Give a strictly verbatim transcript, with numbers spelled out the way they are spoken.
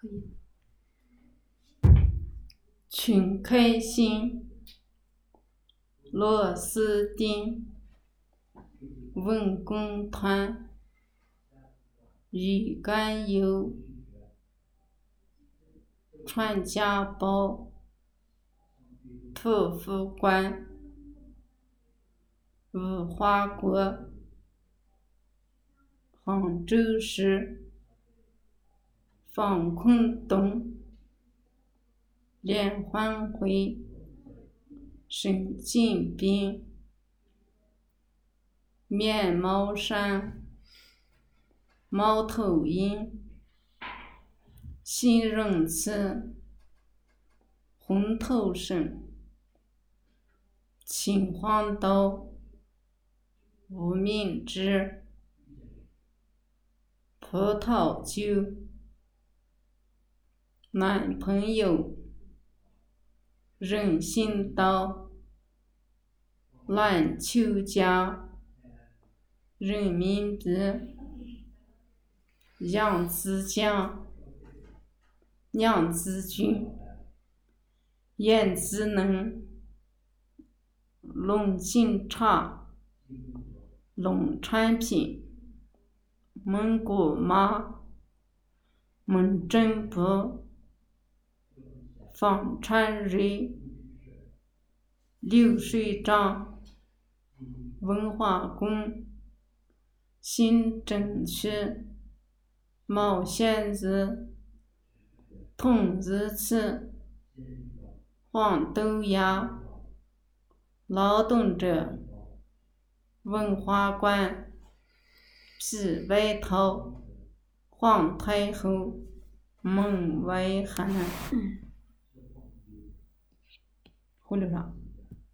可以。群开心，螺丝钉，文工团，鱼肝油，传家宝，屠夫官，无花果，杭州市，方坤东，连环会，神经病，面毛山，猫头鹰，形容词，红头绳，秦皇岛，无名指，葡萄酒，男朋友，人行道，篮球架，人民币，扬子江，娘子军，燕子能，龙井茶，农产品，蒙古马，蒙正部，方产瑞，流水账，文化宫，新郑区，毛线子，童子词，黄豆芽，劳动者，文化馆，皮外套，皇太后，门外汉。回来了。